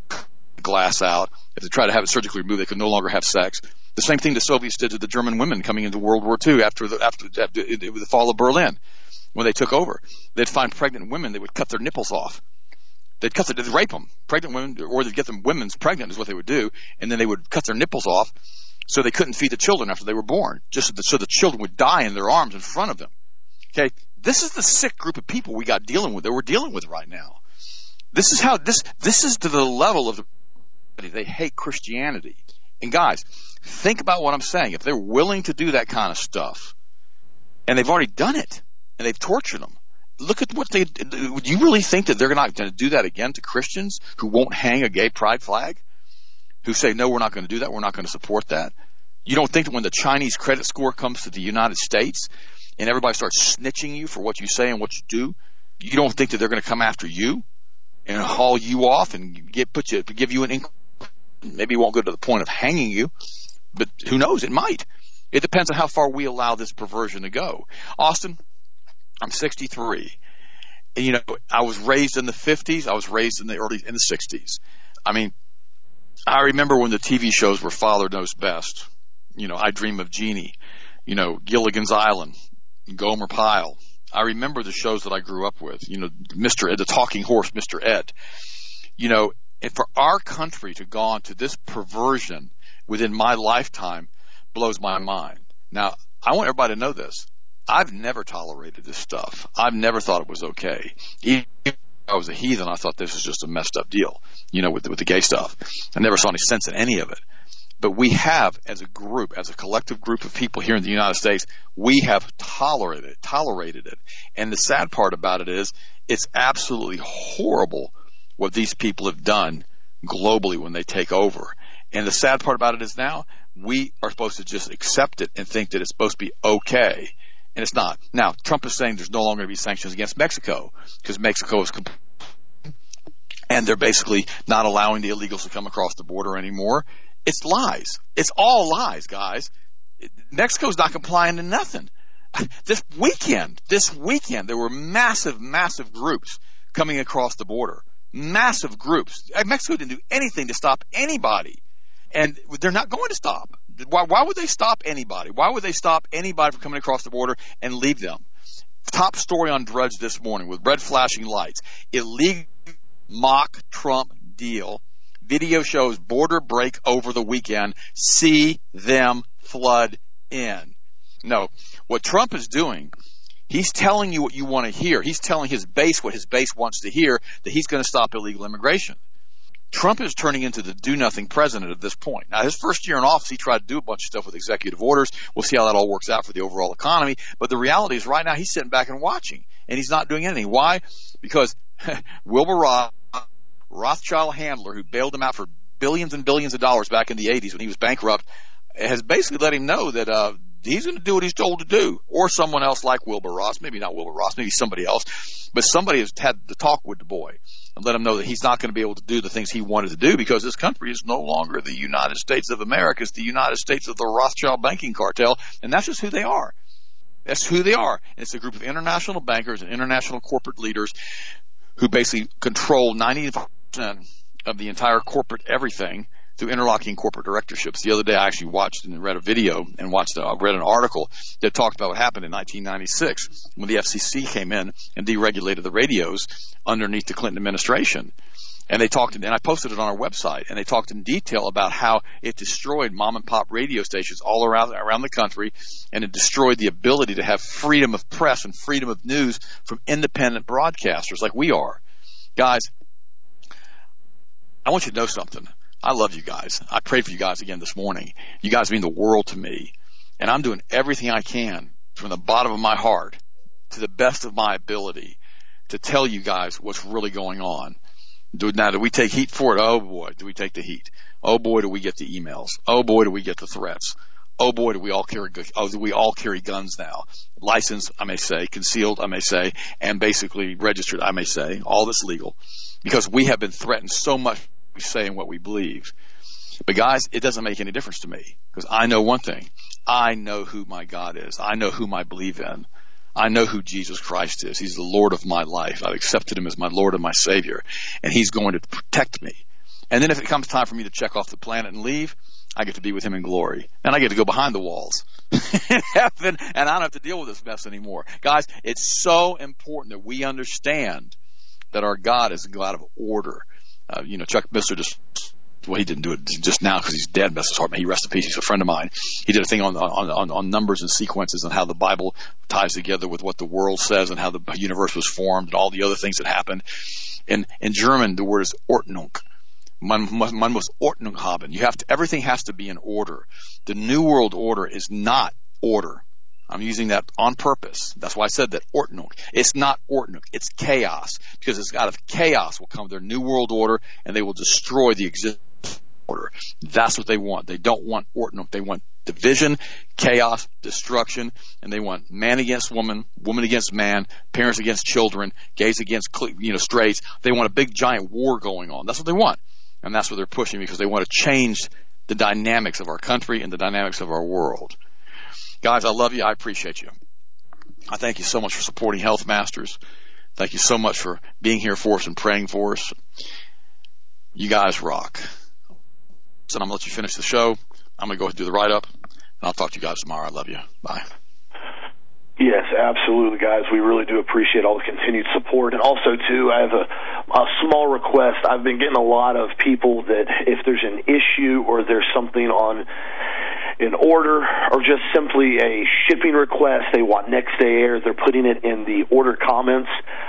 glass out. If they tried to have it surgically removed, they could no longer have sex. The same thing the Soviets did to the German women coming into World War II after the fall of Berlin, when they took over. They'd find pregnant women, they would cut their nipples off. They'd rape them, pregnant women, or they'd get them women's pregnant is what they would do, and then they would cut their nipples off so they couldn't feed the children after they were born, just so the children would die in their arms in front of them. Okay, this is the sick group of people we're dealing with right now. This is to the level of they hate Christianity. And guys, think about what I'm saying. If they're willing to do that kind of stuff, and they've already done it, and they've tortured them, look at what they do. You really think that they're not going to do that again to Christians who won't hang a gay pride flag? Who say, no, we're not going to do that, we're not going to support that? You don't think that when the Chinese credit score comes to the United States and everybody starts snitching you for what you say and what you do, you don't think that they're going to come after you and haul you off and give you an income? Maybe it won't go to the point of hanging you, but who knows? It might. It depends on how far we allow this perversion to go. Austin, I'm 63. And, I was raised in the 50s. I was raised in the 60s. I mean, I remember when the TV shows were Father Knows Best. I Dream of Jeannie. Gilligan's Island, Gomer Pyle. I remember the shows that I grew up with. Mr. Ed, the talking horse, Mr. Ed. And for our country to go on to this perversion within my lifetime blows my mind. Now, I want everybody to know this. I've never tolerated this stuff. I've never thought it was okay. Even if I was a heathen, I thought this was just a messed up deal, with the gay stuff. I never saw any sense in any of it. But we have, as a group, as a collective group of people here in the United States, we have tolerated it. And the sad part about it is it's absolutely horrible what these people have done globally when they take over. And the sad part about it is now we are supposed to just accept it and think that it's supposed to be okay. And it's not. Now, Trump is saying there's no longer going to be sanctions against Mexico because Mexico is and they're basically not allowing the illegals to come across the border anymore. It's lies. It's all lies, guys. Mexico's not complying to nothing. This weekend, there were massive groups coming across the border. Massive groups. Mexico didn't do anything to stop anybody. And they're not going to stop. Why would they stop anybody? Why would they stop anybody from coming across the border and leave them? Top story on Drudge this morning with red flashing lights. Illegal mock Trump deal. Video shows border break over the weekend. See them flood in. No, what Trump is doing, he's telling you what you want to hear. He's telling his base what his base wants to hear, that he's going to stop illegal immigration. Trump is turning into the do-nothing president at this point. Now, his first year in office, he tried to do a bunch of stuff with executive orders. We'll see how that all works out for the overall economy. But the reality is right now he's sitting back and watching, and he's not doing anything. Why? Because Wilbur Ross, Rothschild handler, who bailed him out for billions and billions of dollars back in the 80s when he was bankrupt, has basically let him know that he's going to do what he's told to do. Or someone else like Wilbur Ross, maybe not Wilbur Ross, maybe somebody else. But somebody has had the talk with the boy and let him know that he's not going to be able to do the things he wanted to do because this country is no longer the United States of America. It's the United States of the Rothschild banking cartel, and that's just who they are. That's who they are. And it's a group of international bankers and international corporate leaders who basically control 90% of the entire corporate everything through interlocking corporate directorships. The other day I actually watched and read a video and read an article that talked about what happened in 1996 when the FCC came in and deregulated the radios underneath the Clinton administration. And they talked, and I posted it on our website, and they talked in detail about how it destroyed mom and pop radio stations all around the country, and it destroyed the ability to have freedom of press and freedom of news from independent broadcasters like we are. Guys, I want you to know something. I love you guys. I prayed for you guys again this morning. You guys mean the world to me. And I'm doing everything I can from the bottom of my heart to the best of my ability to tell you guys what's really going on. Now, do we take heat for it? Oh, boy, do we take the heat. Oh, boy, do we get the emails. Oh, boy, do we get the threats. Oh, boy, do we all carry guns now. Licensed, I may say, concealed, I may say, and basically registered, I may say. All this legal. Because we have been threatened so much we say and what we believe. But guys, it doesn't make any difference to me, because I know one thing. I know who my God is. I know whom I believe in. I know who Jesus Christ is. He's the Lord of my life. I've accepted him as my Lord and my Savior, and he's going to protect me. And then if it comes time for me to check off the planet and leave, I get to be with him in glory. And I get to go behind the walls in heaven, and I don't have to deal with this mess anymore. Guys, it's so important that we understand that our God is a God of order. Chuck Missler he didn't do it just now because he's dead, bless his heart, man. He rest in peace. He's a friend of mine. He did a thing on numbers and sequences and how the Bible ties together with what the world says and how the universe was formed and all the other things that happened. In German, the word is Ordnung. Man muss Ordnung haben. Everything has to be in order. The New World Order is not order. I'm using that on purpose. That's why I said that, Ordnung. It's not Ordnung. It's chaos. Because it's out of chaos will come their New World Order, and they will destroy the existing order. That's what they want. They don't want Ordnung. They want division, chaos, destruction, and they want man against woman, woman against man, parents against children, gays against straights. They want a big giant war going on. That's what they want. And that's what they're pushing, because they want to change the dynamics of our country and the dynamics of our world. Guys, I love you. I appreciate you. I thank you so much for supporting Health Masters. Thank you so much for being here for us and praying for us. You guys rock. So I'm going to let you finish the show. I'm going to go ahead and do the write-up, and I'll talk to you guys tomorrow. I love you. Bye. Yes, absolutely, guys. We really do appreciate all the continued support. And also, too, I have a small request. I've been getting a lot of people that if there's an issue or there's something on an order or just simply a shipping request, they want next day air, they're putting it in the order comments.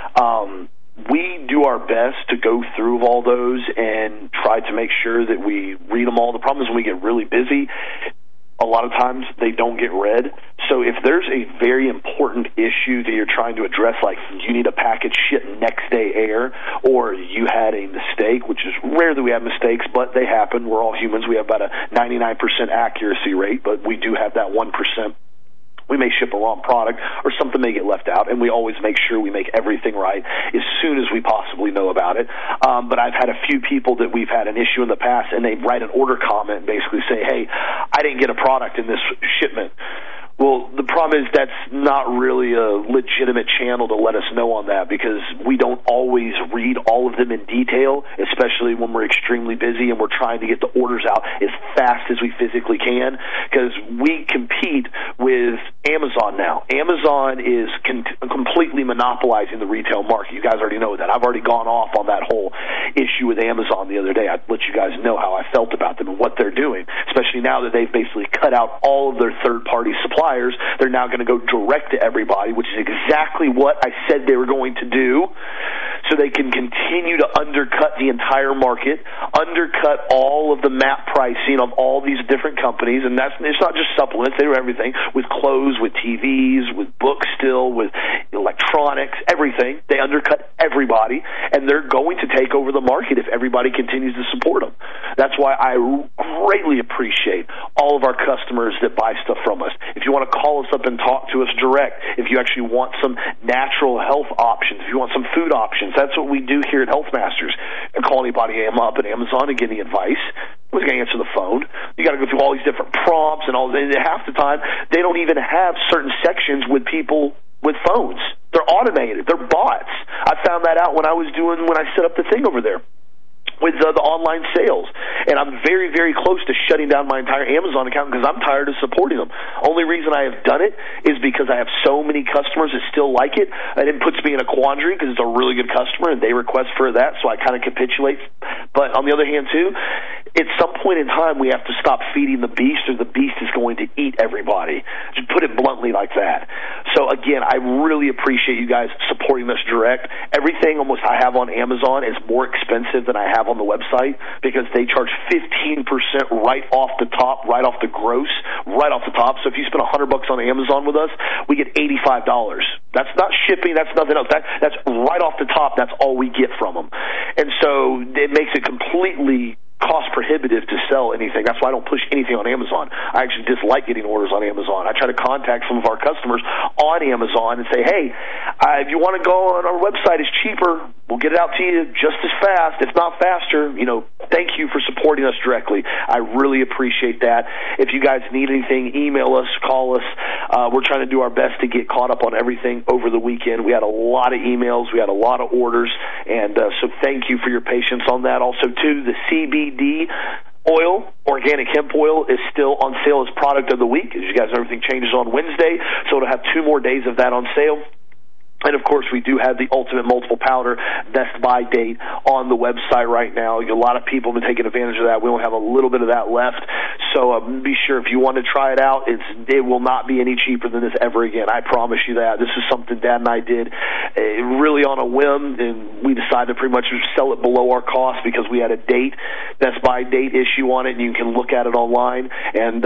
We do our best to go through all those and try to make sure that we read them all. The problem is when we get really busy, a lot of times they don't get read. So if there's a very important issue that you're trying to address, like you need a package shipped next day air, or you had a mistake, which is rare that we have mistakes, but they happen. We're all humans. We have about a 99% accuracy rate, but we do have that 1%. We may ship a wrong product or something may get left out, and we always make sure we make everything right as soon as we possibly know about it. But I've had a few people that we've had an issue in the past, and they write an order comment and basically say, hey, I didn't get a product in this shipment. Well, the problem is that's not really a legitimate channel to let us know on that, because we don't always read all of them in detail, especially when we're extremely busy and we're trying to get the orders out as fast as we physically can, because we compete with Amazon now. Amazon is completely monopolizing the retail market. You guys already know that. I've already gone off on that whole issue with Amazon the other day. I'd let you guys know how I felt about them and what they're doing, especially now that they've basically cut out all of their third-party suppliers. They're now going to go direct to everybody, which is exactly what I said they were going to do, so they can continue to undercut the entire market, undercut all of the MAP pricing of all these different companies. And it's not just supplements. They do everything with clothes, with TVs, with books still, with electronics, everything. They undercut everybody, and they're going to take over the market if everybody continues to support them. That's why I greatly appreciate all of our customers that buy stuff from us. If you want to call us up and talk to us direct, if you actually want some natural health options, if you want some food options, that's what we do here at Health Masters. And call anybody up at Amazon and get any advice. Who's going to answer the phone? You got to go through all these different prompts and all. And half the time, they don't even have certain sections with people with phones. They're automated. They're bots. I found that out when I set up the thing over there with the online sales. And I'm very, very close to shutting down my entire Amazon account because I'm tired of supporting them. Only reason I have done it is because I have so many customers that still like it, and it puts me in a quandary because it's a really good customer and they request for that, so I kind of capitulate But on the other hand, too, at some point in time, we have to stop feeding the beast, or the beast is going to eat everybody. Just put it bluntly like that. So, again, I really appreciate you guys supporting us direct. Everything almost I have on Amazon is more expensive than I have on the website because they charge 15% right off the top, right off the gross, right off the top. So if you spend $100 on Amazon with us, we get $85. That's not shipping. That's nothing else. That's right off the top. That's all we get from them. And so it makes it completely cost prohibitive to sell anything. That's why I don't push anything on Amazon. I actually dislike getting orders on Amazon. I try to contact some of our customers on Amazon and say, hey, if you want to go on our website, it's cheaper. We'll get it out to you just as fast, if not faster. Thank you for supporting us directly. I really appreciate that. If you guys need anything, email us, call us. We're trying to do our best to get caught up on everything over the weekend. We had a lot of emails. We had a lot of orders. And so thank you for your patience on that. Also, too, the CBD oil, organic hemp oil, is still on sale as product of the week. As you guys know, everything changes on Wednesday, so it'll have 2 more days of that on sale. And, of course, we do have the Ultimate Multiple Powder Best Buy date on the website right now. A lot of people have been taking advantage of that. We only have a little bit of that left. So be sure, if you want to try it out, it will not be any cheaper than this ever again. I promise you that. This is something Dad and I did really on a whim, and we decided to pretty much sell it below our cost because we had a Best Buy date issue on it, and you can look at it online. And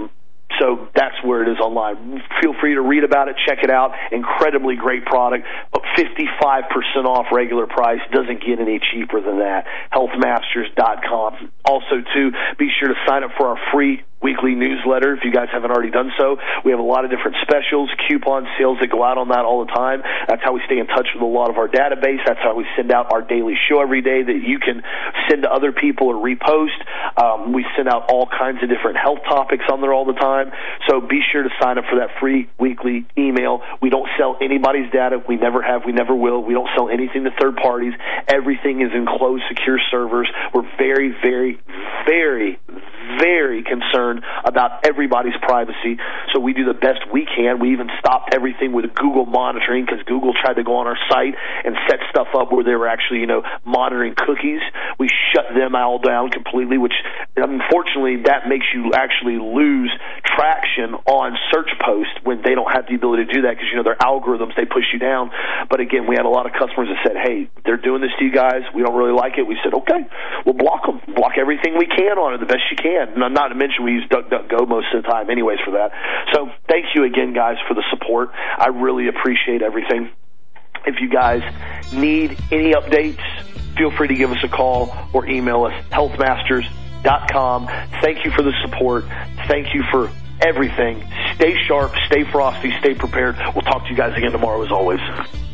so that's where it is online. Feel free to read about it, check it out. Incredibly great product, but 55% off regular price. Doesn't get any cheaper than that. Healthmasters.com. Also, too, be sure to sign up for our free weekly newsletter if you guys haven't already done so. We have a lot of different specials, coupon sales that go out on that all the time. That's how we stay in touch with a lot of our database. That's how we send out our daily show every day that you can send to other people or repost. We send out all kinds of different health topics on there all the time. So be sure to sign up for that free weekly email. We don't sell anybody's data. We never have. We never will. We don't sell anything to third parties. Everything is in closed, secure servers. We're very, very, very, very concerned about everybody's privacy, so we do the best we can. We even stopped everything with Google monitoring because Google tried to go on our site and set stuff up where they were actually, monitoring cookies. We shut them all down completely, which unfortunately that makes you actually lose traction on search posts when they don't have the ability to do that because, their algorithms, they push you down. But again, we had a lot of customers that said, hey, they're doing this to you guys. We don't really like it. We said, okay, we'll block them. Block everything we can on it the best you can. Not to mention we use DuckDuckGo most of the time anyways for that. So thank you again, guys, for the support. I really appreciate everything. If you guys need any updates, feel free to give us a call or email us, healthmasters.com. Thank you for the support. Thank you for everything. Stay sharp, stay frosty, stay prepared. We'll talk to you guys again tomorrow as always.